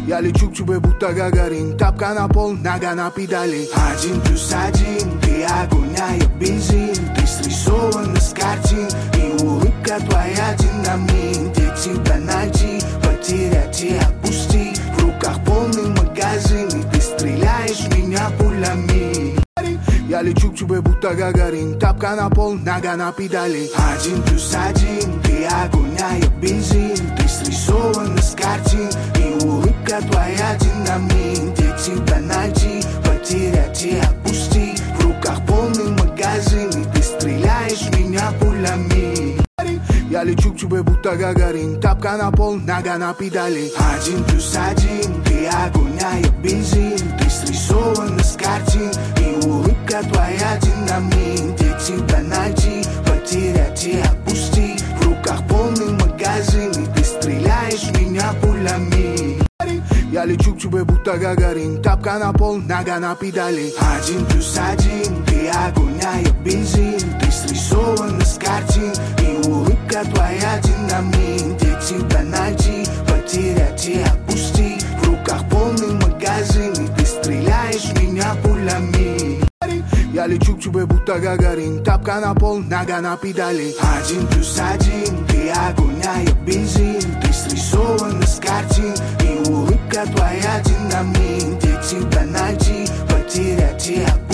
Я лечу к тебе, будто Гагарин. Тапка на пол, нога на педали. 1+1, ты огонь, а я бензин. Ты срисован из картин, и улыбка твоя динамит. Где тебя найти, потерять и отпустить? В руках полный магазин, и ты стреляешь в меня пулями. Я лечу к тебе, будто Гагарин. Тапка на пол, нога на педали. 1+1, ты огонь, а я бензин. Ты срисован из картин, и улыбка твоя динамит. Где тебя найти, потерять и отпустить? В руках полный магазин, и ты стреляешь в меня пулями. Я лечу к тебе, будто Гагарин. Тапка на пол, нога на педали. 1+1, ты огонь, а я бензин. Ты срисован из картин, и улыбка твоя динамит. Где тебя найти, потерять и отпустить? В руках полный магазин, и ты стреляешь в меня пулями. Я лечу к тебе, будто Гагарин. Тапка на пол, нога на педали. 1+1, ты огонь, а я бензин. Ты срисован из картин, и улыбка твоя динамит. Где тебя найти, потерять и отпустить? В руках полный магазин, и ты стреляешь в меня пулями. Я лечу к тебе, будто Гагарин. Тапка на пол, нога на педали. 1+1, ты огонь, а я бензин. Ты срисован из картин, и улыбка твоя динамит. Где тебя найти, потерять и отпустить?